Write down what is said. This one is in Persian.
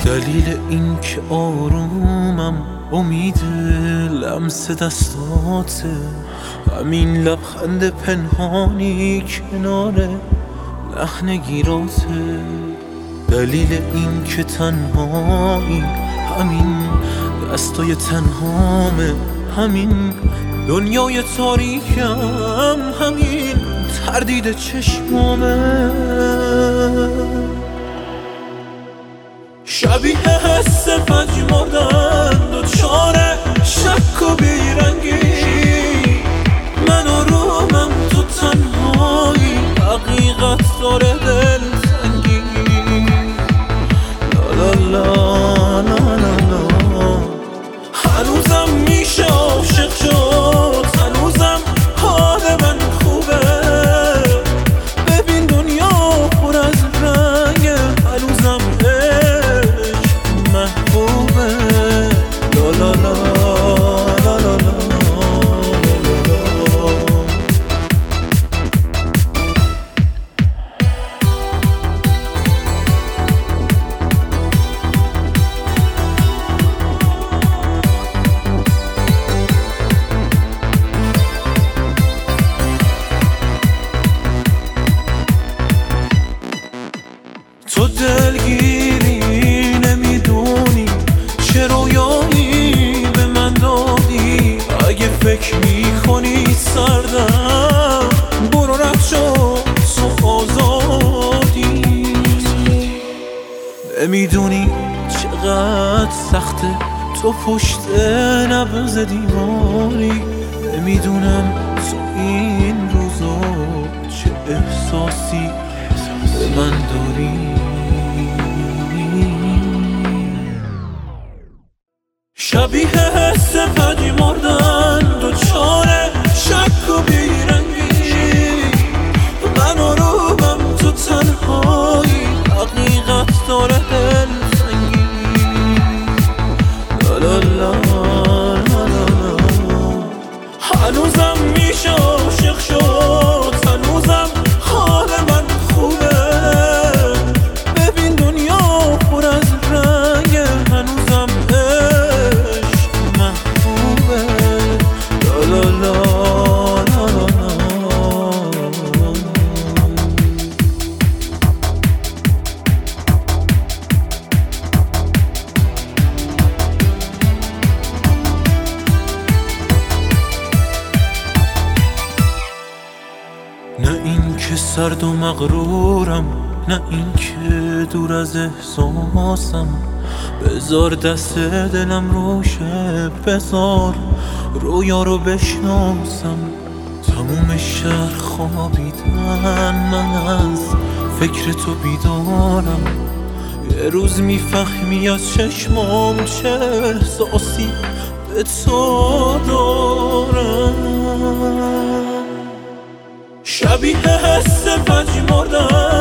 دلیل این که آرومم امید لمس دستاته، همین لبخند پنهانی کنار لحن گیراته. دلیل این که تنهایی همین دستای تنهامه، همین دنیای تاریکم، همین تردید چشمامه. شبیه حس پژمردن دوچار شک و بیرنگی، من آرومم تو تنهایی، حقیقت داره دل تنگی. لا لا لا لا لا لا. هنوزم میشه عاشق شد، هنوزم حال من خوبه. ببین دنیا پر از رنگه، هنوزم محبوبه. لا لا لا لا لا لا. تو دلگیری نمیدونی چه رویایی به من دادی. اگه فکر میکنی سردم برو رد شو، تو آزادی. نمیدونی چقدر سخته تو پشت نبض دیواری. نمیدونم تو این روزا چه احساسی به من داری. شبیه حس پژمردن دوچار شک و بیرنگی، من آرومم تو تنهایی، حقیقت داره دل تنگی. لا لا لا لا لا. هنوزم میشه عاشق شد، هنوزم حال من خوبه. ببین دنیا پر از رنگه، هنوزم نه این که سرد و مغرورم، نه این که دور از احساسم. بذار دست دلم روشه، بذار رویا رو بشناسم. تموم شهر خوابیدن، من از فکر تو بیدارم. یه روز میفهمی از چشمام چه احساسی به تو دارم. شبیه حس پژمردن